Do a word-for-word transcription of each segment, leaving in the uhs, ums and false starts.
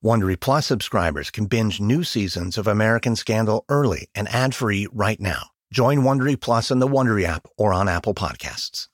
Wondery Plus subscribers can binge new seasons of American Scandal early and ad-free right now. Join Wondery Plus in the Wondery app or on Apple Podcasts.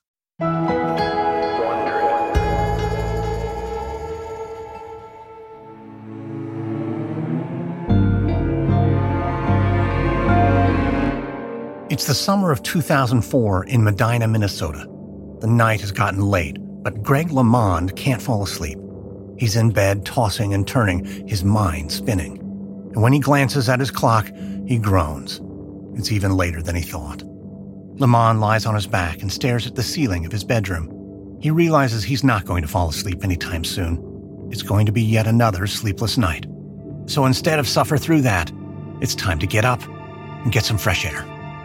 It's the summer of two thousand four in Medina, Minnesota. The night has gotten late, but Greg LeMond can't fall asleep. He's in bed, tossing and turning, his mind spinning. And when he glances at his clock, he groans. It's even later than he thought. LeMond lies on his back and stares at the ceiling of his bedroom. He realizes he's not going to fall asleep anytime soon. It's going to be yet another sleepless night. So instead of suffer through that, it's time to get up and get some fresh air.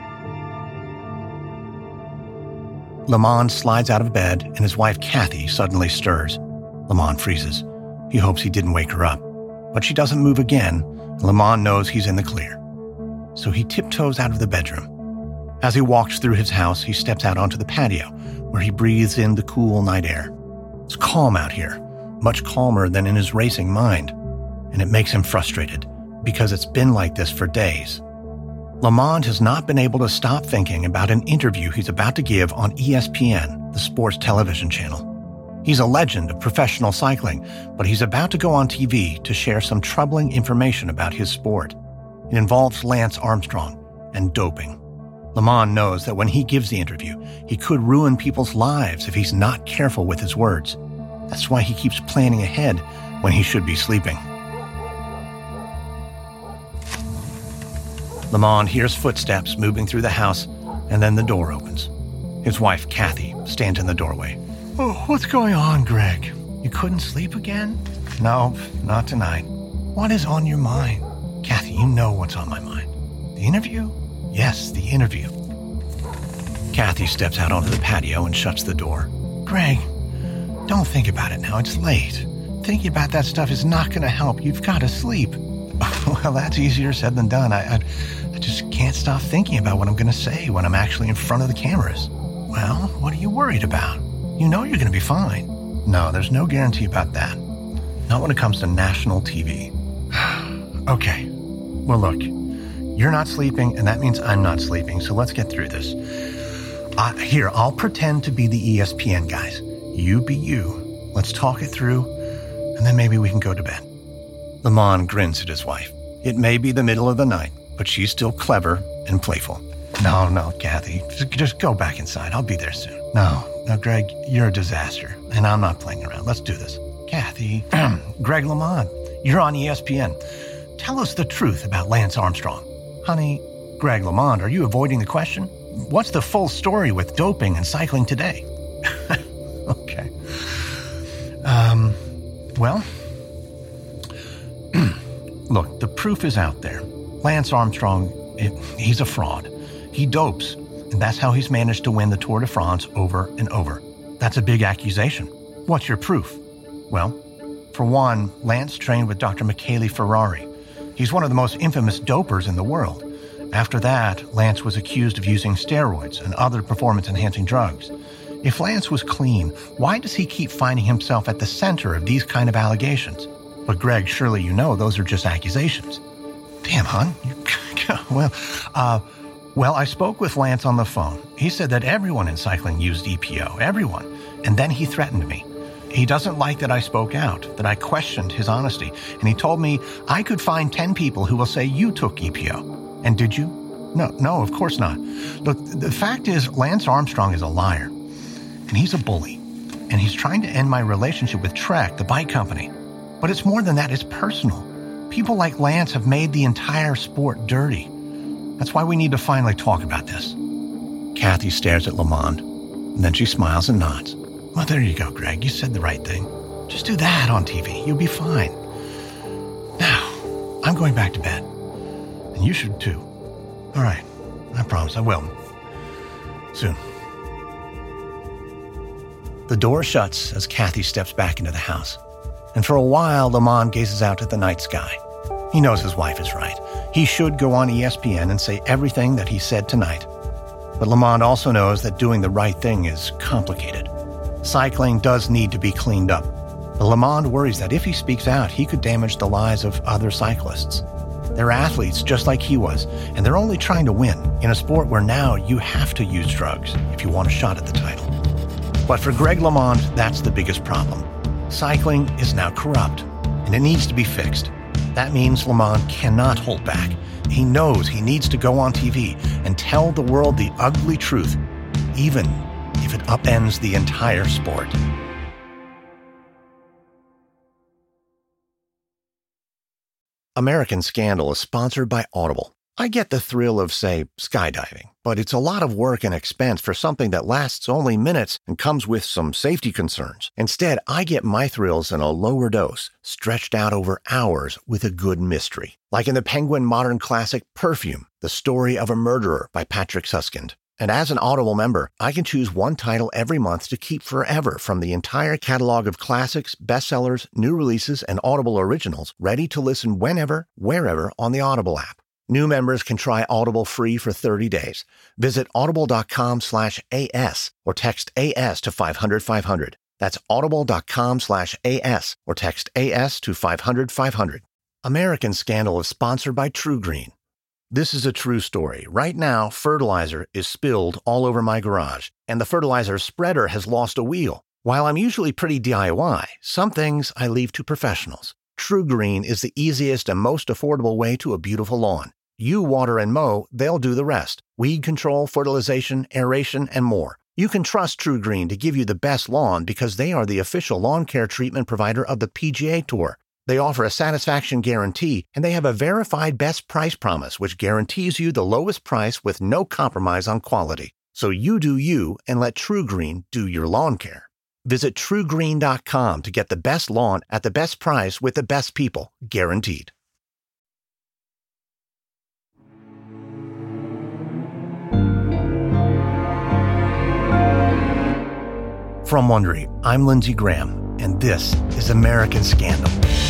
LeMond slides out of bed, and his wife Kathy suddenly stirs. LeMond freezes. He hopes he didn't wake her up. But she doesn't move again, and LeMond knows he's in the clear. So he tiptoes out of the bedroom. As he walks through his house, he steps out onto the patio, where he breathes in the cool night air. It's calm out here, much calmer than in his racing mind. And it makes him frustrated, because it's been like this for days. LeMond has not been able to stop thinking about an interview he's about to give on E S P N, the sports television channel. He's a legend of professional cycling, but he's about to go on T V to share some troubling information about his sport. It involves Lance Armstrong and doping. LeMond knows that when he gives the interview, he could ruin people's lives if he's not careful with his words. That's why he keeps planning ahead when he should be sleeping. LeMond hears footsteps moving through the house, and then the door opens. His wife, Kathy, stands in the doorway. Oh, what's going on, Greg? You couldn't sleep again? No, not tonight. What is on your mind? Kathy, you know what's on my mind. The interview? Yes, the interview. Kathy steps out onto the patio and shuts the door. Greg, don't think about it now. It's late. Thinking about that stuff is not going to help. You've got to sleep. Well, that's easier said than done. I, I, I just can't stop thinking about what I'm going to say when I'm actually in front of the cameras. Well, what are you worried about? You know you're going to be fine. No, there's no guarantee about that. Not when it comes to national T V. Okay. Well, look, you're not sleeping, and that means I'm not sleeping, so let's get through this. Uh, here, I'll pretend to be the E S P N guys. You be you. Let's talk it through, and then maybe we can go to bed. LeMond grins at his wife. It may be the middle of the night, but she's still clever and playful. No, no, Kathy, just, just go back inside. I'll be there soon. No, no, Greg, you're a disaster, and I'm not playing around. Let's do this. Kathy, Greg LeMond, you're on E S P N. Tell us the truth about Lance Armstrong. Honey, Greg LeMond, are you avoiding the question? What's the full story with doping and cycling today? Okay. Um, well, look, the proof is out there. Lance Armstrong, it, he's a fraud. He dopes, and that's how he's managed to win the Tour de France over and over. That's a big accusation. What's your proof? Well, for one, Lance trained with Doctor Michele Ferrari. He's one of the most infamous dopers in the world. After that, Lance was accused of using steroids and other performance-enhancing drugs. If Lance was clean, why does he keep finding himself at the center of these kind of allegations? But Greg, surely you know those are just accusations. Damn, hon. well, uh, well, I spoke with Lance on the phone. He said that everyone in cycling used E P O, everyone. And then he threatened me. He doesn't like that I spoke out, that I questioned his honesty. And he told me I could find ten people who will say you took E P O. And did you? No, no, of course not. Look, the fact is Lance Armstrong is a liar. And he's a bully. And he's trying to end my relationship with Trek, the bike company. But it's more than that, it's personal. People like Lance have made the entire sport dirty. That's why we need to finally talk about this. Kathy stares at LeMond, and then she smiles and nods. Well, there you go, Greg. You said the right thing. Just do that on T V. You'll be fine. Now, I'm going back to bed. And you should too. All right. I promise I will. Soon. The door shuts as Kathy steps back into the house. And for a while, LeMond gazes out at the night sky. He knows his wife is right. He should go on E S P N and say everything that he said tonight. But LeMond also knows that doing the right thing is complicated. Cycling does need to be cleaned up. But LeMond worries that if he speaks out, he could damage the lives of other cyclists. They're athletes just like he was, and they're only trying to win in a sport where now you have to use drugs if you want a shot at the title. But for Greg LeMond, that's the biggest problem. Cycling is now corrupt, and it needs to be fixed. That means LeMond cannot hold back. He knows he needs to go on T V and tell the world the ugly truth, even if it upends the entire sport. American Scandal is sponsored by Audible. I get the thrill of, say, skydiving, but it's a lot of work and expense for something that lasts only minutes and comes with some safety concerns. Instead, I get my thrills in a lower dose, stretched out over hours with a good mystery. Like in the Penguin modern classic Perfume, The Story of a Murderer by Patrick Suskind. And as an Audible member, I can choose one title every month to keep forever from the entire catalog of classics, bestsellers, new releases, and Audible originals, ready to listen whenever, wherever on the Audible app. New members can try Audible free for thirty days. Visit audible.com slash AS or text A S to five hundred five hundred. That's audible.com slash AS or text A S to five hundred five hundred. American Scandal is sponsored by True Green. This is a true story. Right now, fertilizer is spilled all over my garage, and the fertilizer spreader has lost a wheel. While I'm usually pretty D I Y, some things I leave to professionals. True Green is the easiest and most affordable way to a beautiful lawn. You water and mow, they'll do the rest. Weed control, fertilization, aeration, and more. You can trust True Green to give you the best lawn because they are the official lawn care treatment provider of the P G A Tour. They offer a satisfaction guarantee, and they have a verified best price promise, which guarantees you the lowest price with no compromise on quality. So you do you and let True Green do your lawn care. Visit true green dot com to get the best lawn at the best price with the best people, guaranteed. From Wondery, I'm Lindsey Graham, and this is American Scandal.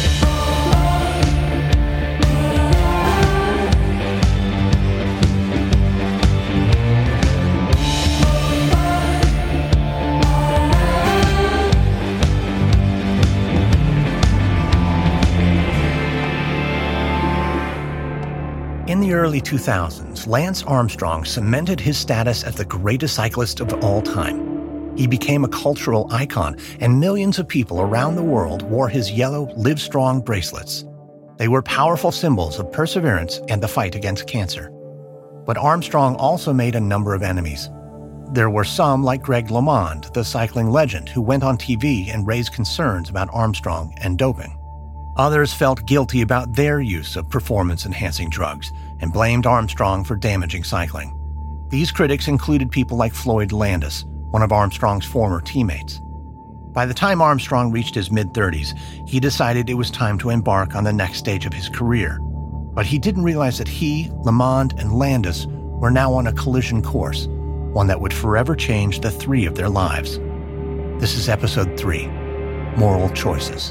In the early two thousands, Lance Armstrong cemented his status as the greatest cyclist of all time. He became a cultural icon, and millions of people around the world wore his yellow Live Strong bracelets. They were powerful symbols of perseverance and the fight against cancer. But Armstrong also made a number of enemies. There were some like Greg LeMond, the cycling legend, who went on T V and raised concerns about Armstrong and doping. Others felt guilty about their use of performance-enhancing drugs and blamed Armstrong for damaging cycling. These critics included people like Floyd Landis, one of Armstrong's former teammates. By the time Armstrong reached his mid-thirties, he decided it was time to embark on the next stage of his career. But he didn't realize that he, LeMond, and Landis were now on a collision course, one that would forever change the three of their lives. This is episode three, Moral Choices.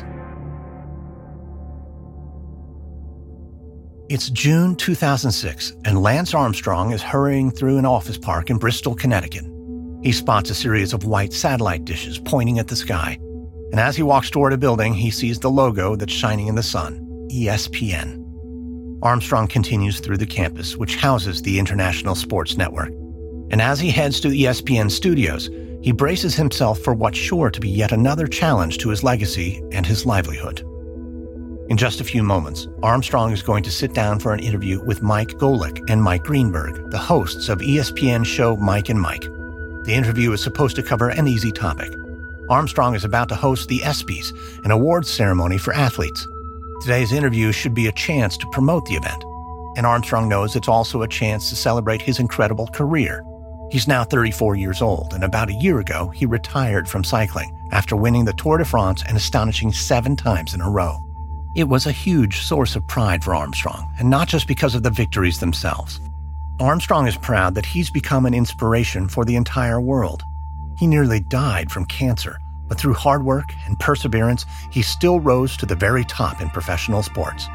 It's June two thousand six, and Lance Armstrong is hurrying through an office park in Bristol, Connecticut. He spots a series of white satellite dishes pointing at the sky, and as he walks toward a building, he sees the logo that's shining in the sun, E S P N. Armstrong continues through the campus, which houses the International Sports Network, and as he heads to E S P N studios, he braces himself for what's sure to be yet another challenge to his legacy and his livelihood. In just a few moments, Armstrong is going to sit down for an interview with Mike Golick and Mike Greenberg, the hosts of E S P N's show Mike and Mike. The interview is supposed to cover an easy topic. Armstrong is about to host the ESPYs, an awards ceremony for athletes. Today's interview should be a chance to promote the event, and Armstrong knows it's also a chance to celebrate his incredible career. He's now thirty-four years old, and about a year ago, he retired from cycling after winning the Tour de France an astonishing seven times in a row. It was a huge source of pride for Armstrong, and not just because of the victories themselves. Armstrong is proud that he's become an inspiration for the entire world. He nearly died from cancer, but through hard work and perseverance, he still rose to the very top in professional sports.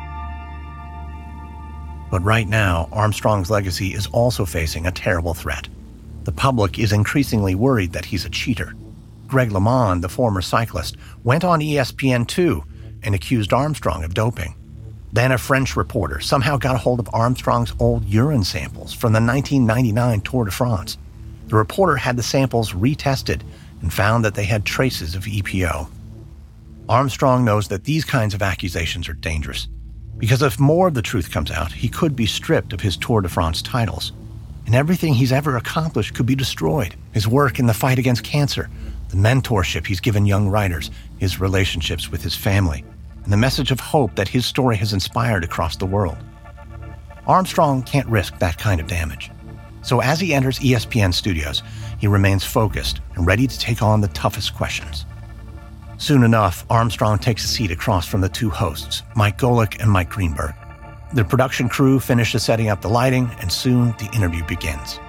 But right now, Armstrong's legacy is also facing a terrible threat. The public is increasingly worried that he's a cheater. Greg LeMond, the former cyclist, went on E S P N two and accused Armstrong of doping. Then a French reporter somehow got a hold of Armstrong's old urine samples from the nineteen ninety-nine Tour de France. The reporter had the samples retested and found that they had traces of E P O. Armstrong knows that these kinds of accusations are dangerous, because if more of the truth comes out, he could be stripped of his Tour de France titles, and everything he's ever accomplished could be destroyed. His work in the fight against cancer, the mentorship he's given young riders, his relationships with his family, and the message of hope that his story has inspired across the world. Armstrong can't risk that kind of damage. So as he enters E S P N studios, he remains focused and ready to take on the toughest questions. Soon enough, Armstrong takes a seat across from the two hosts, Mike Golic and Mike Greenberg. The production crew finishes setting up the lighting, and soon the interview begins.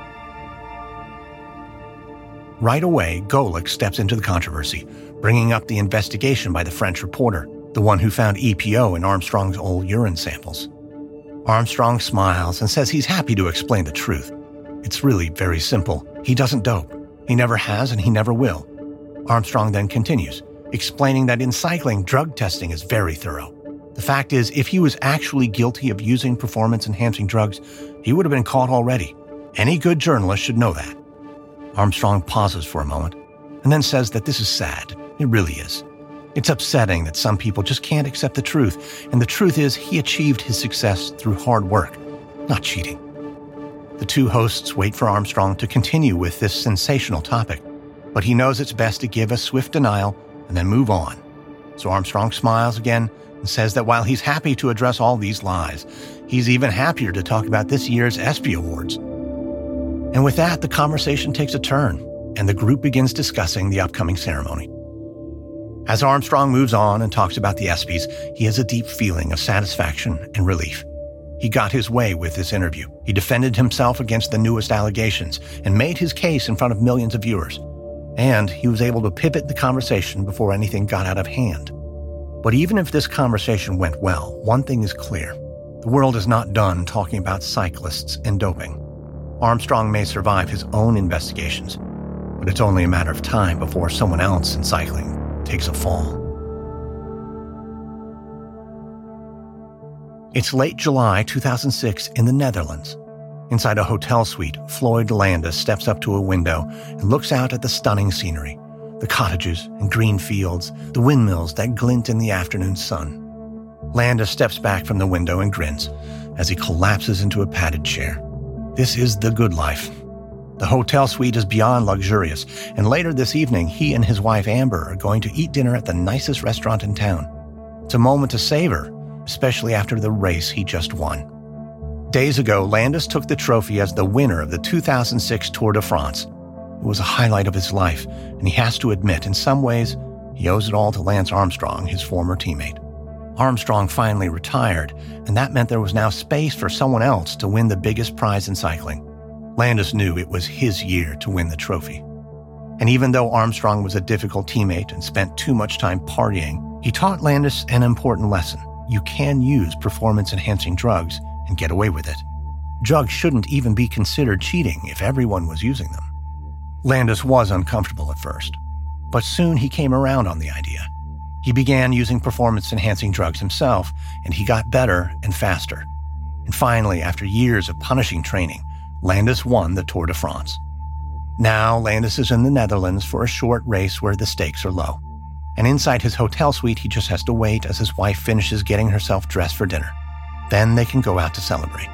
Right away, Golic steps into the controversy, bringing up the investigation by the French reporter, the one who found E P O in Armstrong's old urine samples. Armstrong smiles and says he's happy to explain the truth. It's really very simple. He doesn't dope. He never has and he never will. Armstrong then continues, explaining that in cycling, drug testing is very thorough. The fact is, if he was actually guilty of using performance-enhancing drugs, he would have been caught already. Any good journalist should know that. Armstrong pauses for a moment and then says that this is sad. It really is. It's upsetting that some people just can't accept the truth, and the truth is he achieved his success through hard work, not cheating. The two hosts wait for Armstrong to continue with this sensational topic, but he knows it's best to give a swift denial and then move on. So Armstrong smiles again and says that while he's happy to address all these lies, he's even happier to talk about this year's ESPY Awards. And with that, the conversation takes a turn, and the group begins discussing the upcoming ceremony. As Armstrong moves on and talks about the ESPYs, he has a deep feeling of satisfaction and relief. He got his way with this interview. He defended himself against the newest allegations and made his case in front of millions of viewers. And he was able to pivot the conversation before anything got out of hand. But even if this conversation went well, one thing is clear. The world is not done talking about cyclists and doping. Armstrong may survive his own investigations, but it's only a matter of time before someone else in cycling takes a fall. It's late July two thousand six in the Netherlands. Inside a hotel suite, Floyd Landis steps up to a window and looks out at the stunning scenery, the cottages and green fields, the windmills that glint in the afternoon sun. Landis steps back from the window and grins as he collapses into a padded chair. This is the good life. The hotel suite is beyond luxurious, and later this evening, he and his wife Amber are going to eat dinner at the nicest restaurant in town. It's a moment to savor, especially after the race he just won. Days ago, Landis took the trophy as the winner of the two thousand six Tour de France. It was a highlight of his life, and he has to admit, in some ways, he owes it all to Lance Armstrong, his former teammate. Armstrong finally retired, and that meant there was now space for someone else to win the biggest prize in cycling. Landis knew it was his year to win the trophy. And even though Armstrong was a difficult teammate and spent too much time partying, he taught Landis an important lesson. You can use performance-enhancing drugs and get away with it. Drugs shouldn't even be considered cheating if everyone was using them. Landis was uncomfortable at first, but soon he came around on the idea. He began using performance-enhancing drugs himself, and he got better and faster. And finally, after years of punishing training, Landis won the Tour de France. Now, Landis is in the Netherlands for a short race where the stakes are low. And inside his hotel suite, he just has to wait as his wife finishes getting herself dressed for dinner. Then they can go out to celebrate.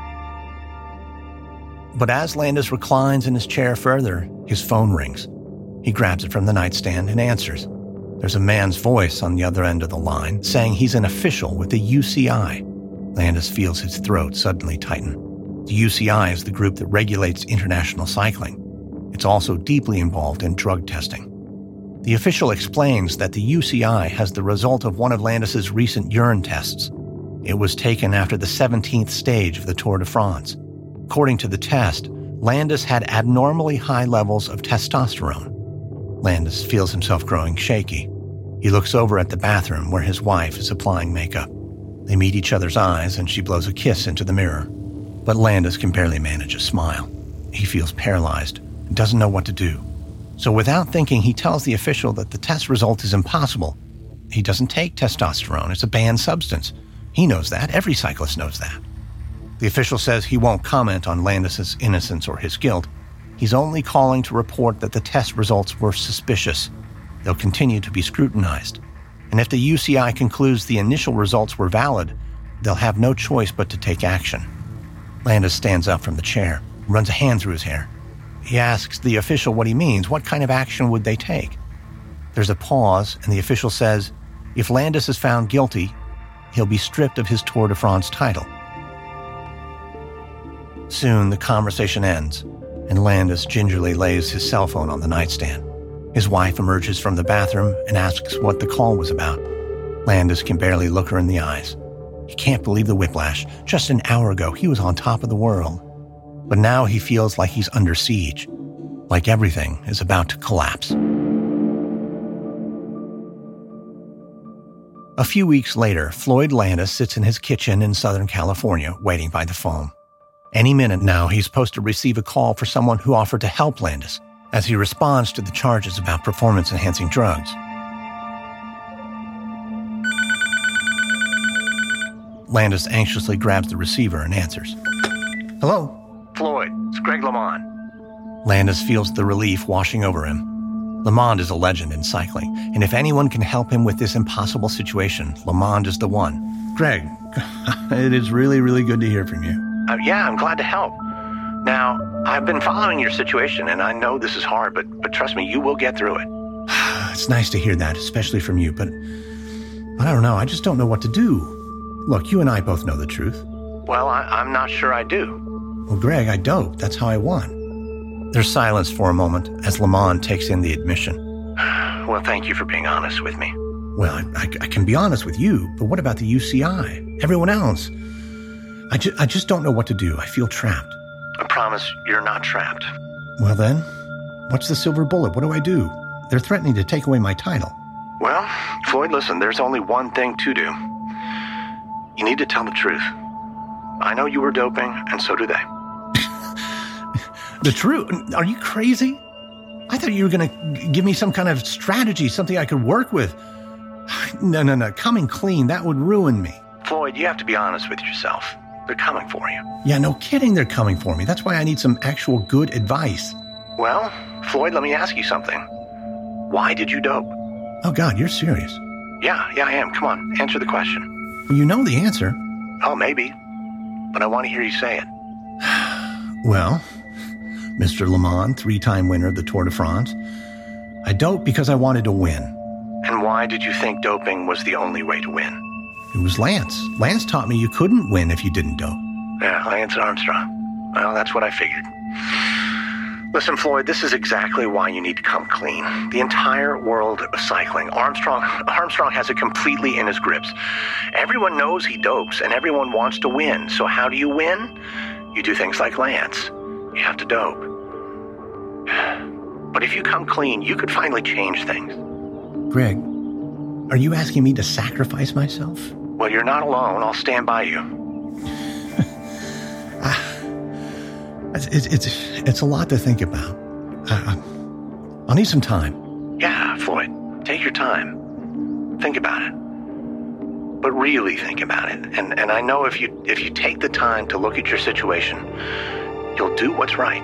But as Landis reclines in his chair further, his phone rings. He grabs it from the nightstand and answers. There's a man's voice on the other end of the line saying he's an official with the U C I. Landis feels his throat suddenly tighten. The U C I is the group that regulates international cycling. It's also deeply involved in drug testing. The official explains that the U C I has the result of one of Landis's recent urine tests. It was taken after the seventeenth stage of the Tour de France. According to the test, Landis had abnormally high levels of testosterone. Landis feels himself growing shaky. He looks over at the bathroom where his wife is applying makeup. They meet each other's eyes and she blows a kiss into the mirror. But Landis can barely manage a smile. He feels paralyzed and doesn't know what to do. So without thinking, he tells the official that the test result is impossible. He doesn't take testosterone. It's a banned substance. He knows that. Every cyclist knows that. The official says he won't comment on Landis's innocence or his guilt. He's only calling to report that the test results were suspicious. They'll continue to be scrutinized. And if the U C I concludes the initial results were valid, they'll have no choice but to take action. Landis stands up from the chair, runs a hand through his hair. He asks the official what he means. What kind of action would they take? There's a pause, and the official says, if Landis is found guilty, he'll be stripped of his Tour de France title. Soon, the conversation ends, and Landis gingerly lays his cell phone on the nightstand. His wife emerges from the bathroom and asks what the call was about. Landis can barely look her in the eyes. He can't believe the whiplash. Just an hour ago, he was on top of the world. But now he feels like he's under siege, like everything is about to collapse. A few weeks later, Floyd Landis sits in his kitchen in Southern California, waiting by the phone. Any minute now, he's supposed to receive a call for someone who offered to help Landis as he responds to the charges about performance-enhancing drugs. Landis anxiously grabs the receiver and answers. Hello? Floyd, it's Greg LeMond. Landis feels the relief washing over him. LeMond is a legend in cycling, and if anyone can help him with this impossible situation, LeMond is the one. Greg, it is really, really good to hear from you. Uh, yeah, I'm glad to help. Now, I've been following your situation, and I know this is hard, but but trust me, you will get through it. It's nice to hear that, especially from you, but I don't know, I just don't know what to do. Look, you and I both know the truth. Well, I, I'm not sure I do. Well, Greg, I dope. That's how I won. There's silence for a moment as LeMond takes in the admission. Well, thank you for being honest with me. Well, I, I, I can be honest with you, but what about the U C I? Everyone else? I, ju- I just don't know what to do. I feel trapped. I promise you're not trapped. Well then, what's the silver bullet? What do I do? They're threatening to take away my title. Well, Floyd, listen, there's only one thing to do. You need to tell the truth. I know you were doping, and so do they. The truth? Are you crazy? I thought you were going to give me some kind of strategy, something I could work with. No, no, no. Coming clean, that would ruin me. Floyd, you have to be honest with yourself. They're coming for you. Yeah, no kidding, they're coming for me. That's why I need some actual good advice. Well, Floyd, let me ask you something. Why did you dope? Oh, God, you're serious. Yeah, yeah, I am. Come on, answer the question. Well, you know the answer. Oh, maybe. But I want to hear you say it. Well, Mister LeMond, three-time winner of the Tour de France, I doped because I wanted to win. And why did you think doping was the only way to win? It was Lance. Lance taught me you couldn't win if you didn't dope. Yeah, Lance Armstrong. Well, that's what I figured. Listen, Floyd, this is exactly why you need to come clean. The entire world of cycling, Armstrong Armstrong has it completely in his grips. Everyone knows he dopes, and everyone wants to win. So how do you win? You do things like Lance. You have to dope. But if you come clean, you could finally change things. Greg, are you asking me to sacrifice myself? Well, you're not alone. I'll stand by you. It's, it's, it's, it's a lot to think about. I, I'll need some time. Yeah, Floyd, take your time. Think about it. But really think about it. And, and I know if you, if you take the time to look at your situation, you'll do what's right.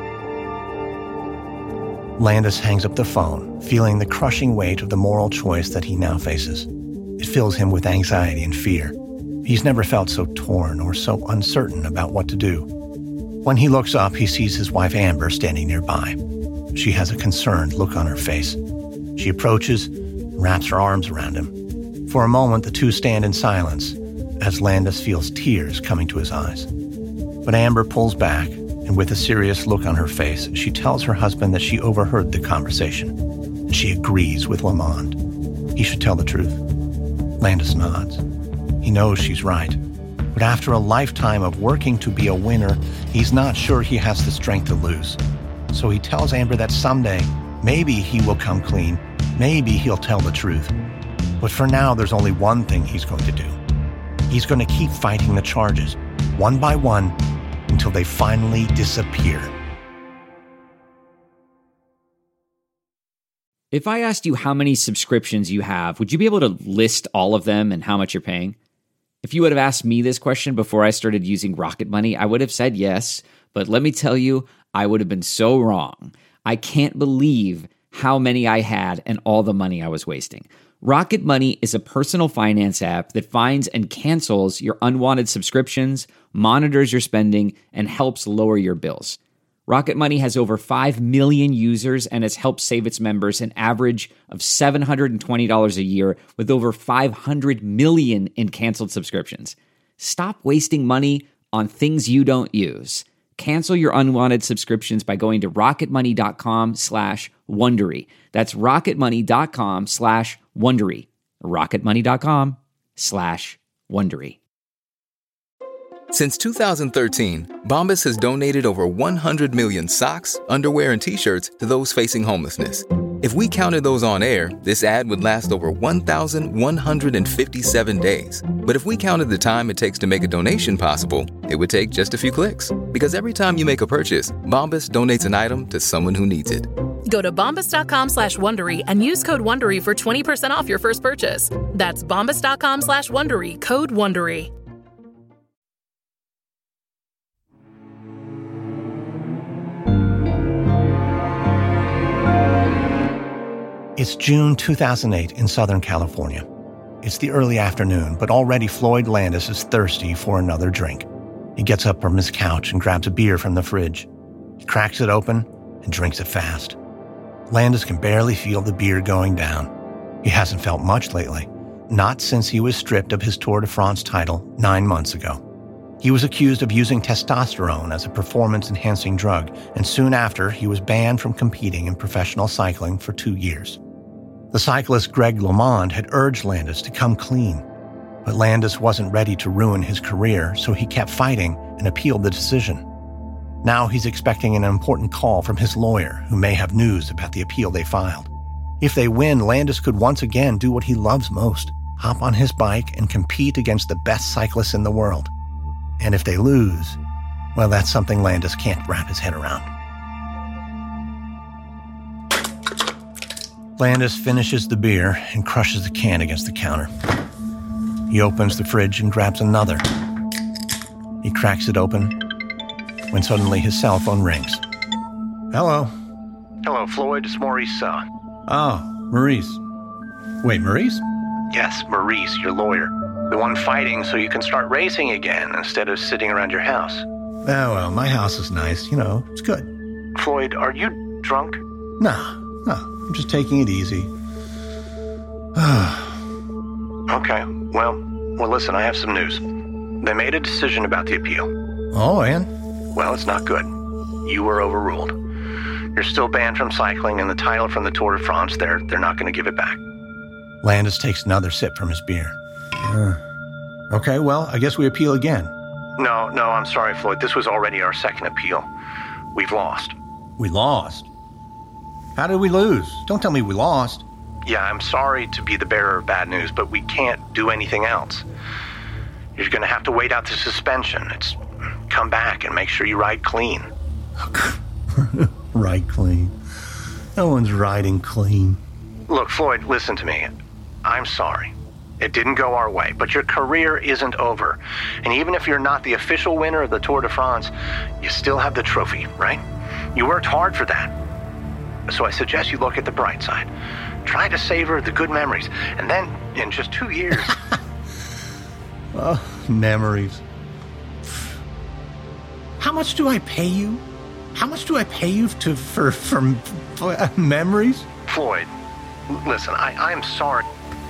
Landis hangs up the phone, feeling the crushing weight of the moral choice that he now faces. It fills him with anxiety and fear. He's never felt so torn or so uncertain about what to do. When he looks up, he sees his wife Amber standing nearby. She has a concerned look on her face. She approaches and wraps her arms around him. For a moment, the two stand in silence as Landis feels tears coming to his eyes. But Amber pulls back, and with a serious look on her face, she tells her husband that she overheard the conversation, and she agrees with LeMond. He should tell the truth. Landis nods. He knows she's right. But after a lifetime of working to be a winner, he's not sure he has the strength to lose. So he tells Amber that someday, maybe he will come clean. Maybe he'll tell the truth. But for now, there's only one thing he's going to do. He's going to keep fighting the charges, one by one, until they finally disappear. If I asked you how many subscriptions you have, would you be able to list all of them and how much you're paying? If you would have asked me this question before I started using Rocket Money, I would have said yes, but let me tell you, I would have been so wrong. I can't believe how many I had and all the money I was wasting. Rocket Money is a personal finance app that finds and cancels your unwanted subscriptions, monitors your spending, and helps lower your bills. Rocket Money has over five million users and has helped save its members an average of seven hundred twenty dollars a year with over five hundred million in canceled subscriptions. Stop wasting money on things you don't use. Cancel your unwanted subscriptions by going to rocketmoney.com slash Wondery. That's rocketmoney.com slash Wondery. rocketmoney.com slash Wondery. Since two thousand thirteen, Bombas has donated over one hundred million socks, underwear, and T-shirts to those facing homelessness. If we counted those on air, this ad would last over one thousand one hundred fifty-seven days. But if we counted the time it takes to make a donation possible, it would take just a few clicks. Because every time you make a purchase, Bombas donates an item to someone who needs it. Go to bombas.com slash Wondery and use code Wondery for twenty percent off your first purchase. That's bombas.com slash Wondery, code Wondery. It's June two thousand eight in Southern California. It's the early afternoon, but already Floyd Landis is thirsty for another drink. He gets up from his couch and grabs a beer from the fridge. He cracks it open and drinks it fast. Landis can barely feel the beer going down. He hasn't felt much lately, not since he was stripped of his Tour de France title nine months ago. He was accused of using testosterone as a performance-enhancing drug, and soon after, he was banned from competing in professional cycling for two years. The cyclist Greg LeMond had urged Landis to come clean, but Landis wasn't ready to ruin his career, so he kept fighting and appealed the decision. Now he's expecting an important call from his lawyer, who may have news about the appeal they filed. If they win, Landis could once again do what he loves most, hop on his bike and compete against the best cyclists in the world. And if they lose, well, that's something Landis can't wrap his head around. Landis finishes the beer and crushes the can against the counter. He opens the fridge and grabs another. He cracks it open when suddenly his cell phone rings. Hello. Hello, Floyd. It's Maurice. Uh... Oh, Maurice. Wait, Maurice? Yes, Maurice, your lawyer. The one fighting so you can start racing again instead of sitting around your house. Oh, well, my house is nice. You know, it's good. Floyd, are you drunk? Nah, no, I'm just taking it easy. Okay, well, well, listen, I have some news. They made a decision about the appeal. Oh, and? Well, it's not good. You were overruled. You're still banned from cycling, and the title from the Tour de France, they're, they're not going to give it back. Landis takes another sip from his beer. Uh, okay, well, I guess we appeal again. No, no, I'm sorry, Floyd. This was already our second appeal. We've lost. We lost? How did we lose? Don't tell me we lost. Yeah, I'm sorry to be the bearer of bad news, but we can't do anything else. You're going to have to wait out the suspension. It's come back and make sure you ride clean. Ride clean? No one's riding clean. Look, Floyd, listen to me. I'm sorry. It didn't go our way, but your career isn't over. And even if you're not the official winner of the Tour de France, you still have the trophy, right? You worked hard for that. So I suggest you look at the bright side. Try to savor the good memories. And then, in just two years... Oh, memories. How much do I pay you? How much do I pay you to for, for, for uh, memories? Floyd, listen, I, I'm sorry.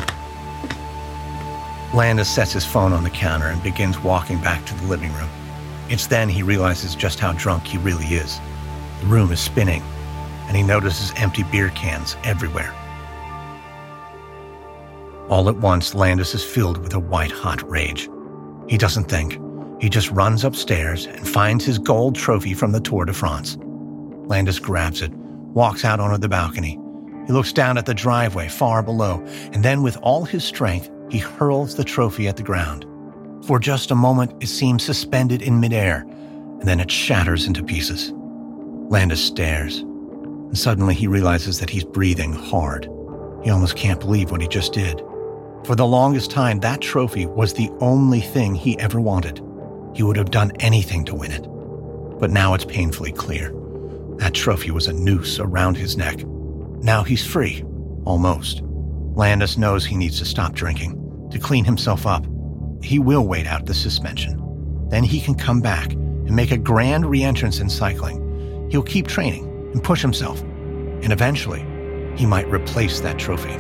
Landis sets his phone on the counter and begins walking back to the living room. It's then he realizes just how drunk he really is. The room is spinning, and he notices empty beer cans everywhere. All at once, Landis is filled with a white-hot rage. He doesn't think. He just runs upstairs and finds his gold trophy from the Tour de France. Landis grabs it, walks out onto the balcony. He looks down at the driveway far below, and then with all his strength, he hurls the trophy at the ground. For just a moment, it seems suspended in midair, and then it shatters into pieces. Landis stares. And suddenly he realizes that he's breathing hard. He almost can't believe what he just did. For the longest time, that trophy was the only thing he ever wanted. He would have done anything to win it. But now it's painfully clear. That trophy was a noose around his neck. Now he's free. Almost. Landis knows he needs to stop drinking, to clean himself up. He will wait out the suspension. Then he can come back and make a grand re-entrance in cycling. He'll keep training and push himself. And eventually, he might replace that trophy.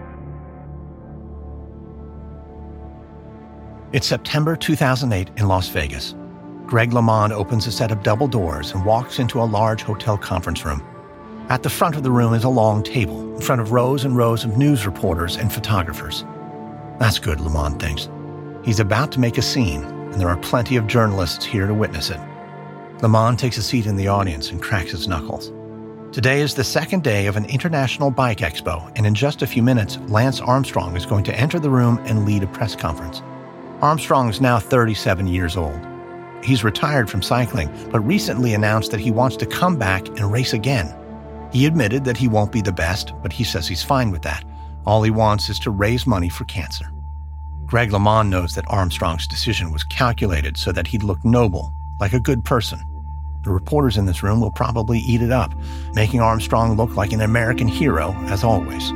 It's September two thousand eight in Las Vegas. Greg LeMond opens a set of double doors and walks into a large hotel conference room. At the front of the room is a long table in front of rows and rows of news reporters and photographers. That's good, LeMond thinks. He's about to make a scene, and there are plenty of journalists here to witness it. LeMond takes a seat in the audience and cracks his knuckles. Today is the second day of an international bike expo, and in just a few minutes, Lance Armstrong is going to enter the room and lead a press conference. Armstrong is now thirty-seven years old. He's retired from cycling, but recently announced that he wants to come back and race again. He admitted that he won't be the best, but he says he's fine with that. All he wants is to raise money for cancer. Greg LeMond knows that Armstrong's decision was calculated so that he'd look noble, like a good person. The reporters in this room will probably eat it up, making Armstrong look like an American hero, as always.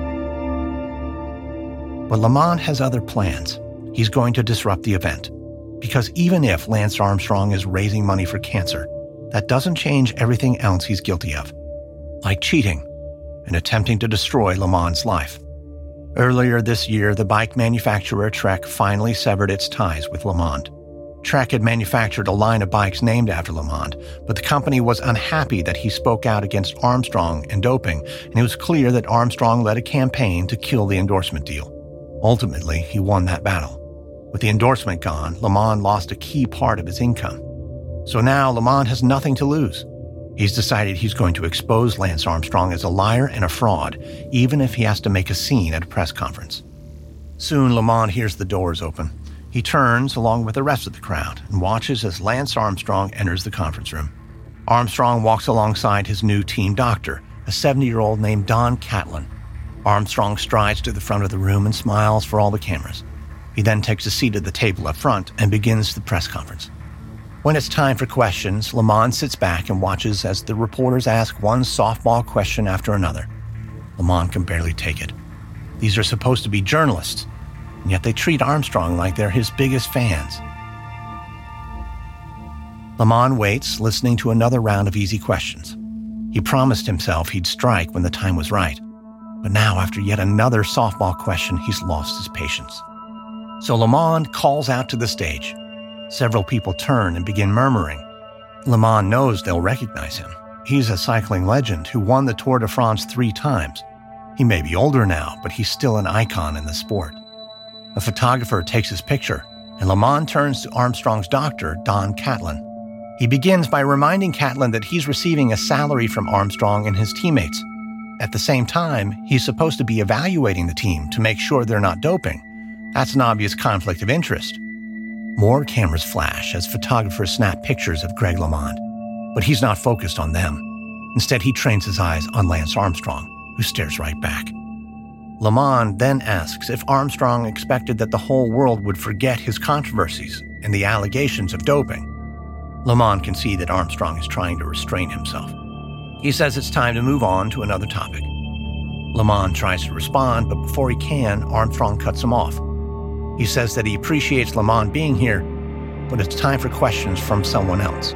But LeMond has other plans. He's going to disrupt the event. Because even if Lance Armstrong is raising money for cancer, that doesn't change everything else he's guilty of. Like cheating and attempting to destroy LeMond's life. Earlier this year, the bike manufacturer Trek finally severed its ties with LeMond. Trek had manufactured a line of bikes named after LeMond, but the company was unhappy that he spoke out against Armstrong and doping, and it was clear that Armstrong led a campaign to kill the endorsement deal. Ultimately, he won that battle. With the endorsement gone, LeMond lost a key part of his income. So now LeMond has nothing to lose. He's decided he's going to expose Lance Armstrong as a liar and a fraud, even if he has to make a scene at a press conference. Soon, LeMond hears the doors open. He turns, along with the rest of the crowd, and watches as Lance Armstrong enters the conference room. Armstrong walks alongside his new team doctor, a seventy-year-old named Don Catlin. Armstrong strides to the front of the room and smiles for all the cameras. He then takes a seat at the table up front and begins the press conference. When it's time for questions, LeMond sits back and watches as the reporters ask one softball question after another. LeMond can barely take it. These are supposed to be journalists, and yet they treat Armstrong like they're his biggest fans. LeMond waits, listening to another round of easy questions. He promised himself he'd strike when the time was right. But now, after yet another softball question, he's lost his patience. So LeMond calls out to the stage. Several people turn and begin murmuring. LeMond knows they'll recognize him. He's a cycling legend who won the Tour de France three times. He may be older now, but he's still an icon in the sport. A photographer takes his picture, and LeMond turns to Armstrong's doctor, Don Catlin. He begins by reminding Catlin that he's receiving a salary from Armstrong and his teammates. At the same time, he's supposed to be evaluating the team to make sure they're not doping. That's an obvious conflict of interest. More cameras flash as photographers snap pictures of Greg LeMond, but he's not focused on them. Instead, he trains his eyes on Lance Armstrong, who stares right back. LeMond then asks if Armstrong expected that the whole world would forget his controversies and the allegations of doping. LeMond can see that Armstrong is trying to restrain himself. He says it's time to move on to another topic. LeMond tries to respond, but before he can, Armstrong cuts him off. He says that he appreciates LeMond being here, but it's time for questions from someone else.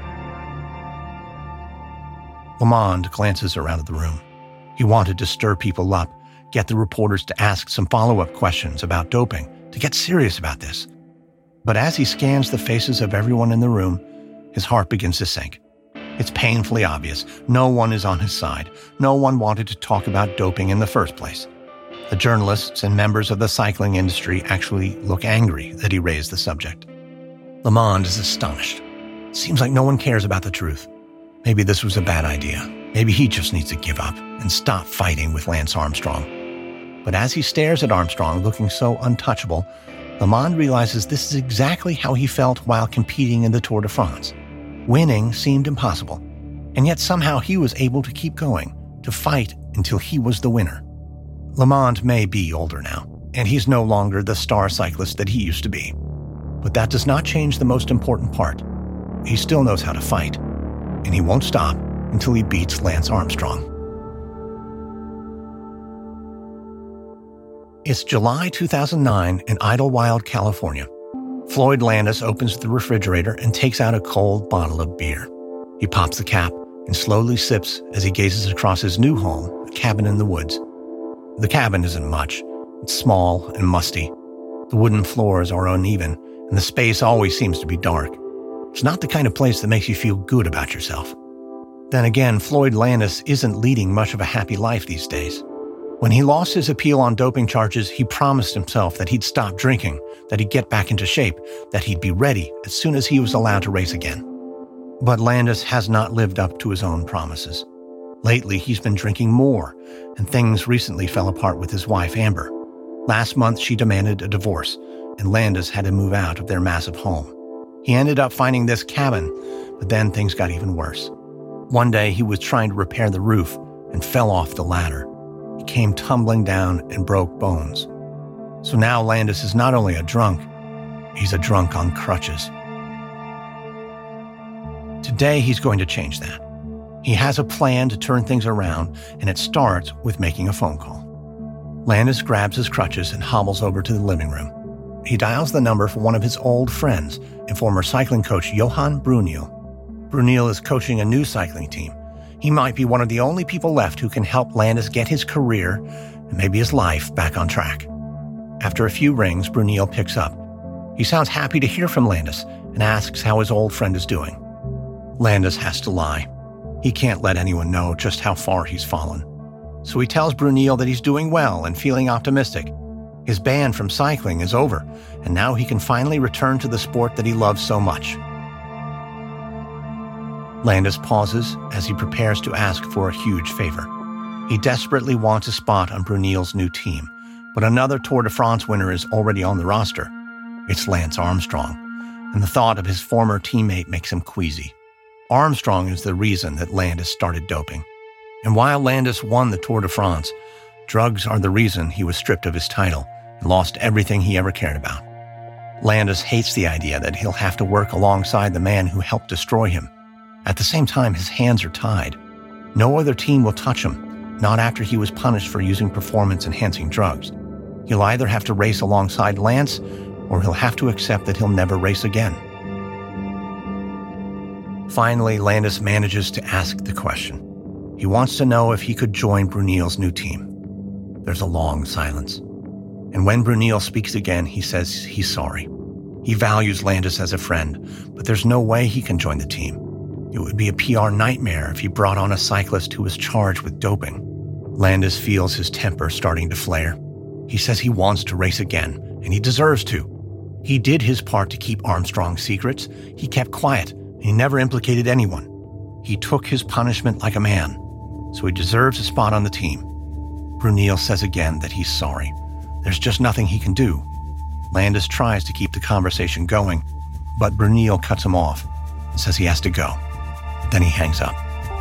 LeMond glances around at the room. He wanted to stir people up, get the reporters to ask some follow-up questions about doping, to get serious about this. But as he scans the faces of everyone in the room, his heart begins to sink. It's painfully obvious. No one is on his side. No one wanted to talk about doping in the first place. The journalists and members of the cycling industry actually look angry that he raised the subject. LeMond is astonished. It seems like no one cares about the truth. Maybe this was a bad idea. Maybe he just needs to give up and stop fighting with Lance Armstrong. But as he stares at Armstrong looking so untouchable, LeMond realizes this is exactly how he felt while competing in the Tour de France. Winning seemed impossible, and yet somehow he was able to keep going, to fight until he was the winner. Lamond may be older now, and he's no longer the star cyclist that he used to be. But that does not change the most important part. He still knows how to fight, and he won't stop until he beats Lance Armstrong. It's July two thousand nine in Idlewild, California. Floyd Landis opens the refrigerator and takes out a cold bottle of beer. He pops the cap and slowly sips as he gazes across his new home, a cabin in the woods. The cabin isn't much. It's small and musty. The wooden floors are uneven, and the space always seems to be dark. It's not the kind of place that makes you feel good about yourself. Then again, Floyd Landis isn't leading much of a happy life these days. When he lost his appeal on doping charges, he promised himself that he'd stop drinking, that he'd get back into shape, that he'd be ready as soon as he was allowed to race again. But Landis has not lived up to his own promises. Lately, he's been drinking more, and things recently fell apart with his wife, Amber. Last month, she demanded a divorce, and Landis had to move out of their massive home. He ended up finding this cabin, but then things got even worse. One day, he was trying to repair the roof and fell off the ladder. He came tumbling down and broke bones. So now Landis is not only a drunk, he's a drunk on crutches. Today, he's going to change that. He has a plan to turn things around, and it starts with making a phone call. Landis grabs his crutches and hobbles over to the living room. He dials the number for one of his old friends and former cycling coach Johan Bruyneel. Bruyneel is coaching a new cycling team. He might be one of the only people left who can help Landis get his career and maybe his life back on track. After a few rings, Bruyneel picks up. He sounds happy to hear from Landis and asks how his old friend is doing. Landis has to lie. He can't let anyone know just how far he's fallen. So he tells Bruyneel that he's doing well and feeling optimistic. His ban from cycling is over, and now he can finally return to the sport that he loves so much. Landis pauses as he prepares to ask for a huge favor. He desperately wants a spot on Bruyneel's new team, but another Tour de France winner is already on the roster. It's Lance Armstrong, and the thought of his former teammate makes him queasy. Armstrong is the reason that Landis started doping. And while Landis won the Tour de France, drugs are the reason he was stripped of his title and lost everything he ever cared about. Landis hates the idea that he'll have to work alongside the man who helped destroy him. At the same time, his hands are tied. No other team will touch him, not after he was punished for using performance-enhancing drugs. He'll either have to race alongside Lance, or he'll have to accept that he'll never race again. Finally, Landis manages to ask the question. He wants to know if he could join Bruyneel's new team. There's a long silence. And when Bruyneel speaks again, he says he's sorry. He values Landis as a friend, but there's no way he can join the team. It would be a P R nightmare if he brought on a cyclist who was charged with doping. Landis feels his temper starting to flare. He says he wants to race again, and he deserves to. He did his part to keep Armstrong's secrets. He kept quiet, and he never implicated anyone. He took his punishment like a man, so he deserves a spot on the team. Bruyneel says again that he's sorry. There's just nothing he can do. Landis tries to keep the conversation going, but Bruyneel cuts him off and says he has to go. Then he hangs up.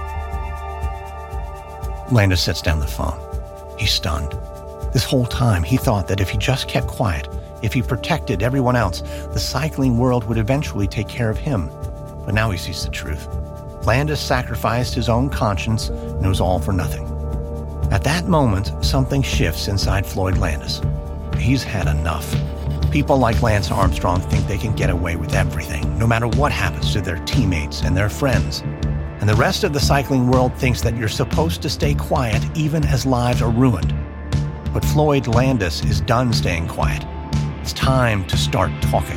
Landis sets down the phone. He's stunned. This whole time, he thought that if he just kept quiet, if he protected everyone else, the cycling world would eventually take care of him. But now he sees the truth. Landis sacrificed his own conscience, and it was all for nothing. At that moment, something shifts inside Floyd Landis. He's had enough. People like Lance Armstrong think they can get away with everything, no matter what happens to their teammates and their friends. And the rest of the cycling world thinks that you're supposed to stay quiet even as lives are ruined. But Floyd Landis is done staying quiet. It's time to start talking.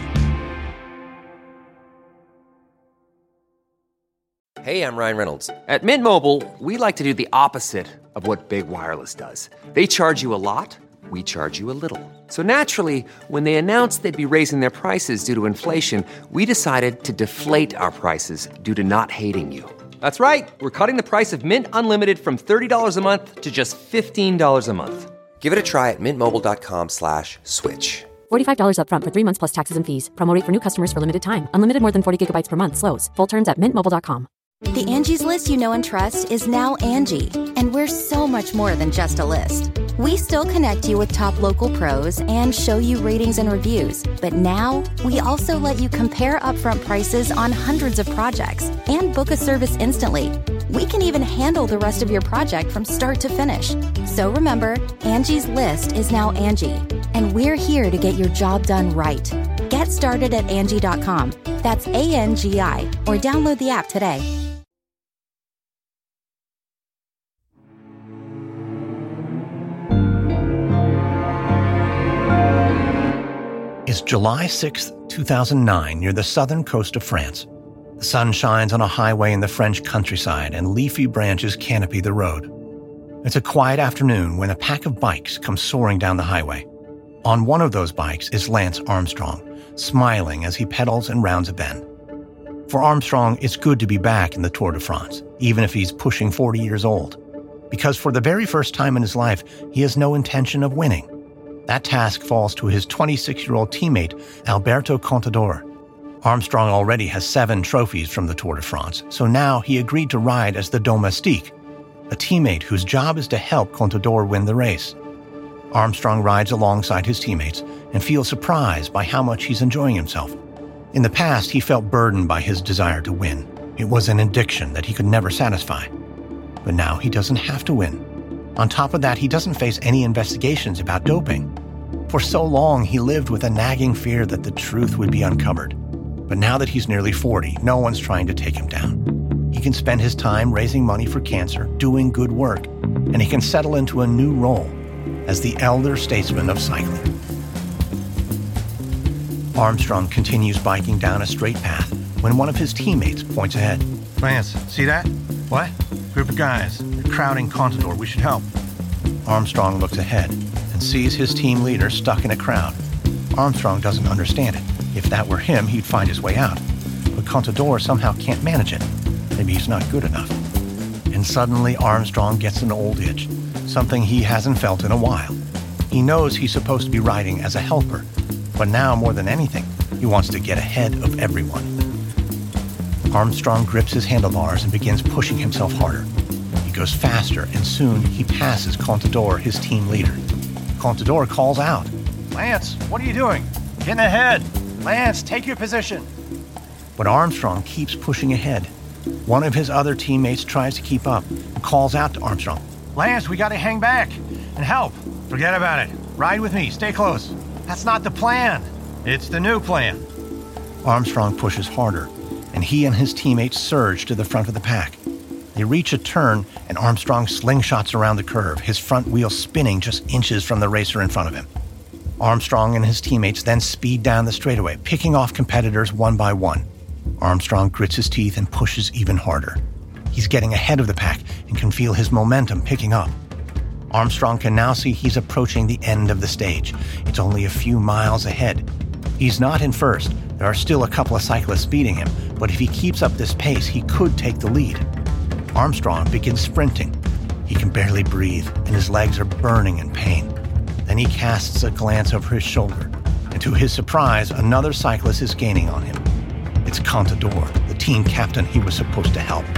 Hey, I'm Ryan Reynolds. At Mint Mobile, we like to do the opposite of what Big Wireless does. They charge you a lot, we charge you a little. So naturally, when they announced they'd be raising their prices due to inflation, we decided to deflate our prices due to not hating you. That's right. We're cutting the price of Mint Unlimited from thirty dollars a month to just fifteen dollars a month. Give it a try at mintmobile.com slash switch. forty-five dollars up front for three months plus taxes and fees. Promo rate for new customers for limited time. Unlimited more than forty gigabytes per month slows. Full terms at mint mobile dot com. The Angie's List you know and trust is now Angie, and we're so much more than just a list. We still connect you with top local pros and show you ratings and reviews, but now we also let you compare upfront prices on hundreds of projects and book a service instantly. We can even handle the rest of your project from start to finish. So remember, Angie's List is now Angie, and we're here to get your job done right. Get started at Angie dot com. That's A N G I, or download the app today. It's July sixth, two thousand nine, near the southern coast of France. The sun shines on a highway in the French countryside, and leafy branches canopy the road. It's a quiet afternoon when a pack of bikes come soaring down the highway. On one of those bikes is Lance Armstrong, smiling as he pedals and rounds a bend. For Armstrong, it's good to be back in the Tour de France, even if he's pushing forty years old. Because for the very first time in his life, he has no intention of winning. That task falls to his twenty-six-year-old teammate, Alberto Contador. Armstrong already has seven trophies from the Tour de France, so now he agreed to ride as the domestique, a teammate whose job is to help Contador win the race. Armstrong rides alongside his teammates and feels surprised by how much he's enjoying himself. In the past, he felt burdened by his desire to win. It was an addiction that he could never satisfy. But now he doesn't have to win. On top of that, he doesn't face any investigations about doping. For so long, he lived with a nagging fear that the truth would be uncovered. But now that he's nearly forty, no one's trying to take him down. He can spend his time raising money for cancer, doing good work, and he can settle into a new role as the elder statesman of cycling. Armstrong continues biking down a straight path when one of his teammates points ahead. Lance, see that? What? Group of guys. They're crowding Contador. We should help. Armstrong looks ahead and sees his team leader stuck in a crowd. Armstrong doesn't understand it. If that were him, he'd find his way out. But Contador somehow can't manage it. Maybe he's not good enough. And suddenly Armstrong gets an old itch, something he hasn't felt in a while. He knows he's supposed to be riding as a helper, but now more than anything, he wants to get ahead of everyone. Armstrong grips his handlebars and begins pushing himself harder. He goes faster, and soon he passes Contador, his team leader. Contador calls out, Lance, what are you doing? Get ahead! Lance, take your position! But Armstrong keeps pushing ahead. One of his other teammates tries to keep up and calls out to Armstrong. Lance, we gotta hang back and help. Forget about it. Ride with me. Stay close. That's not the plan. It's the new plan. Armstrong pushes harder, and he and his teammates surge to the front of the pack. They reach a turn, and Armstrong slingshots around the curve, his front wheel spinning just inches from the racer in front of him. Armstrong and his teammates then speed down the straightaway, picking off competitors one by one. Armstrong grits his teeth and pushes even harder. He's getting ahead of the pack and can feel his momentum picking up. Armstrong can now see he's approaching the end of the stage. It's only a few miles ahead. He's not in first. There are still a couple of cyclists beating him, but if he keeps up this pace, he could take the lead. Armstrong begins sprinting. He can barely breathe, and his legs are burning in pain. Then he casts a glance over his shoulder, and to his surprise, another cyclist is gaining on him. It's Contador, the team captain he was supposed to help.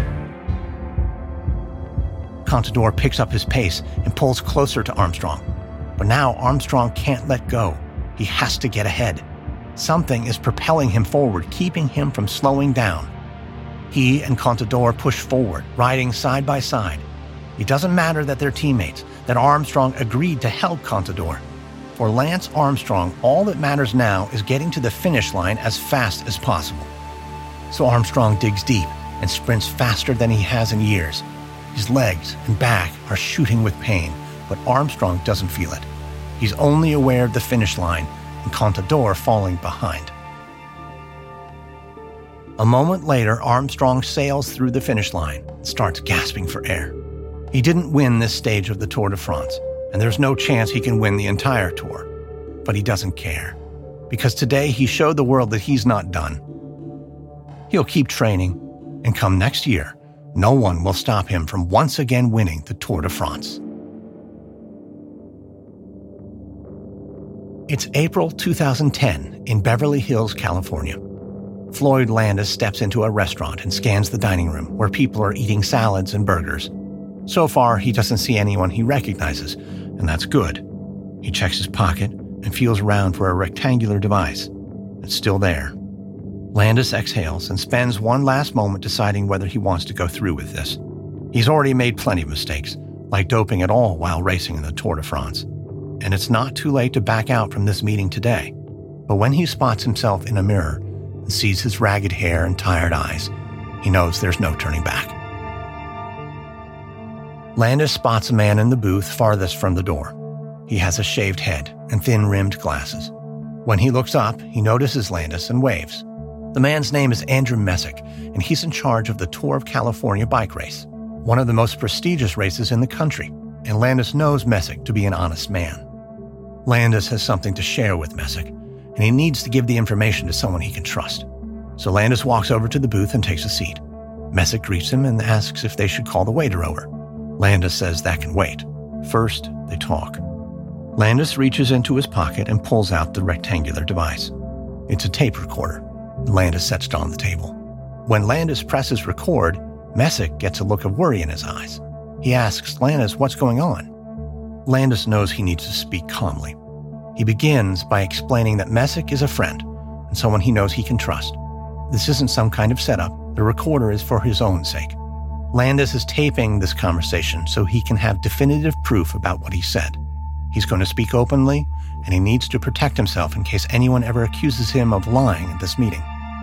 Contador picks up his pace and pulls closer to Armstrong. But now Armstrong can't let go. He has to get ahead. Something is propelling him forward, keeping him from slowing down. He and Contador push forward, riding side by side. It doesn't matter that they're teammates, that Armstrong agreed to help Contador. For Lance Armstrong, all that matters now is getting to the finish line as fast as possible. So Armstrong digs deep and sprints faster than he has in years. His legs and back are shooting with pain, but Armstrong doesn't feel it. He's only aware of the finish line and Contador falling behind. A moment later, Armstrong sails through the finish line and starts gasping for air. He didn't win this stage of the Tour de France, and there's no chance he can win the entire tour. But he doesn't care, because today he showed the world that he's not done. He'll keep training, and come next year, no one will stop him from once again winning the Tour de France. It's April two thousand ten in Beverly Hills, California. Floyd Landis steps into a restaurant and scans the dining room where people are eating salads and burgers. So far, he doesn't see anyone he recognizes, and that's good. He checks his pocket and feels around for a rectangular device. It's still there. Landis exhales and spends one last moment deciding whether he wants to go through with this. He's already made plenty of mistakes, like doping at all while racing in the Tour de France. And it's not too late to back out from this meeting today. But when he spots himself in a mirror and sees his ragged hair and tired eyes, he knows there's no turning back. Landis spots a man in the booth farthest from the door. He has a shaved head and thin-rimmed glasses. When he looks up, he notices Landis and waves. The man's name is Andrew Messick, and he's in charge of the Tour of California bike race, one of the most prestigious races in the country, and Landis knows Messick to be an honest man. Landis has something to share with Messick, and he needs to give the information to someone he can trust. So Landis walks over to the booth and takes a seat. Messick greets him and asks if they should call the waiter over. Landis says that can wait. First, they talk. Landis reaches into his pocket and pulls out the rectangular device. It's a tape recorder. Landis sets it on the table. When Landis presses record, Messick gets a look of worry in his eyes. He asks Landis what's going on. Landis knows he needs to speak calmly. He begins by explaining that Messick is a friend and someone he knows he can trust. This isn't some kind of setup. The recorder is for his own sake. Landis is taping this conversation so he can have definitive proof about what he said. He's going to speak openly, and he needs to protect himself in case anyone ever accuses him of lying at this meeting.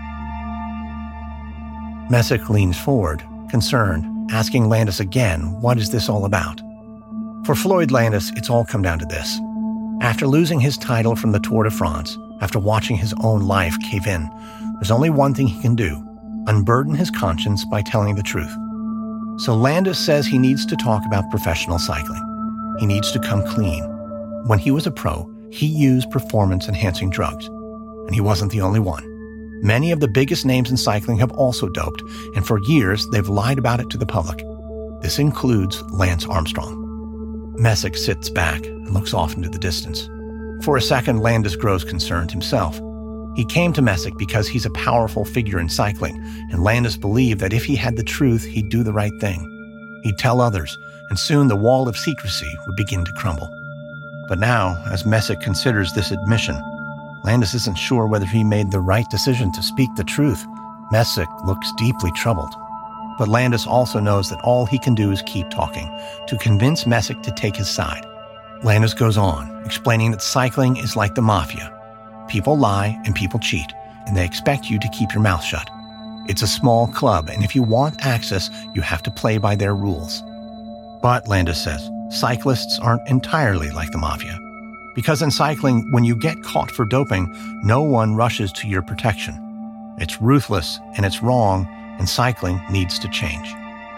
Messick leans forward, concerned, asking Landis again, what is this all about? For Floyd Landis, it's all come down to this. After losing his title from the Tour de France, after watching his own life cave in, there's only one thing he can do, unburden his conscience by telling the truth. So Landis says he needs to talk about professional cycling. He needs to come clean. When he was a pro, he used performance-enhancing drugs, and he wasn't the only one. Many of the biggest names in cycling have also doped, and for years they've lied about it to the public. This includes Lance Armstrong. Messick sits back and looks off into the distance. For a second, Landis grows concerned himself. He came to Messick because he's a powerful figure in cycling, and Landis believed that if he had the truth, he'd do the right thing. He'd tell others, and soon the wall of secrecy would begin to crumble. But now, as Messick considers this admission, Landis isn't sure whether he made the right decision to speak the truth. Messick looks deeply troubled. But Landis also knows that all he can do is keep talking, to convince Messick to take his side. Landis goes on, explaining that cycling is like the mafia. People lie and people cheat, and they expect you to keep your mouth shut. It's a small club, and if you want access, you have to play by their rules. But, Landis says, cyclists aren't entirely like the mafia. Because in cycling, when you get caught for doping, no one rushes to your protection. It's ruthless and it's wrong, and cycling needs to change.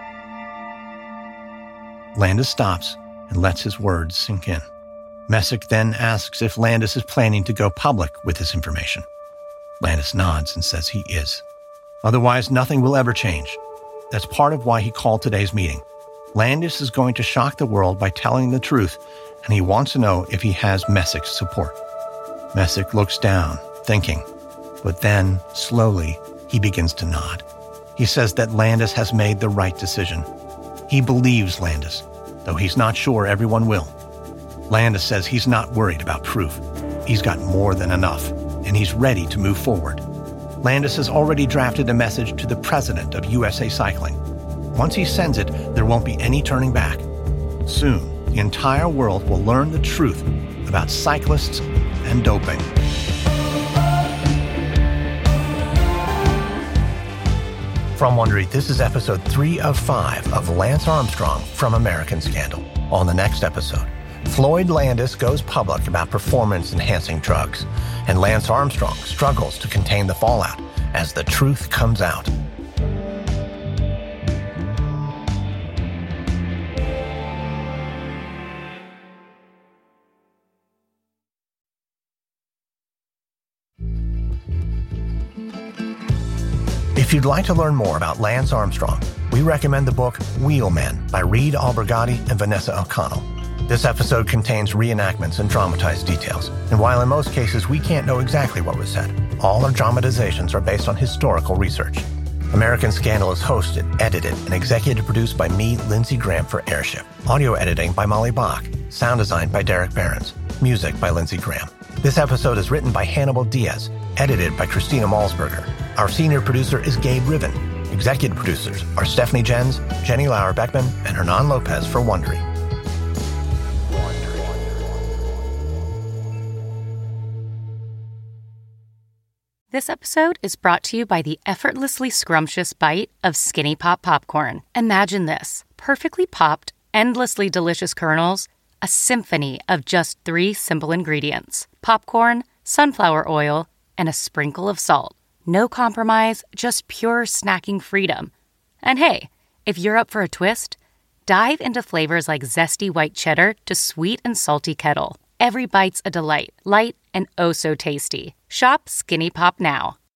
Landis stops and lets his words sink in. Messick then asks if Landis is planning to go public with this information. Landis nods and says he is. Otherwise, nothing will ever change. That's part of why he called today's meeting. Landis is going to shock the world by telling the truth, and he wants to know if he has Messick's support. Messick looks down, thinking, but then, slowly, he begins to nod. He says that Landis has made the right decision. He believes Landis, though he's not sure everyone will. Landis says he's not worried about proof. He's got more than enough, and he's ready to move forward. Landis has already drafted a message to the president of U S A Cycling. Once he sends it, there won't be any turning back. Soon, the entire world will learn the truth about cyclists and doping. From Wondery, this is episode three of five of Lance Armstrong from American Scandal. On the next episode, Floyd Landis goes public about performance-enhancing drugs, and Lance Armstrong struggles to contain the fallout as the truth comes out. If you'd like to learn more about Lance Armstrong, we recommend the book Wheelmen by Reed Albergati and Vanessa O'Connell. This episode contains reenactments and dramatized details, and while in most cases we can't know exactly what was said, All our dramatizations are based on historical research. American Scandal is hosted, edited, and executive produced by me, Lindsey Graham, for Airship. Audio editing by Molly Bach. Sound design by Derek Behrens. Music by Lindsey Graham. This episode is written by Hannibal Diaz, edited by Christina Malzberger. Our senior producer is Gabe Riven. Executive producers are Stephanie Jens, Jenny Lauer Beckman, and Hernan Lopez for Wondery. This episode is brought to you by the effortlessly scrumptious bite of Skinny Pop popcorn. Imagine this: perfectly popped, endlessly delicious kernels, a symphony of just three simple ingredients: popcorn, sunflower oil, and a sprinkle of salt. No compromise, just pure snacking freedom. And hey, if you're up for a twist, dive into flavors like zesty white cheddar to sweet and salty kettle. Every bite's a delight, light and oh so tasty. Shop Skinny Pop now.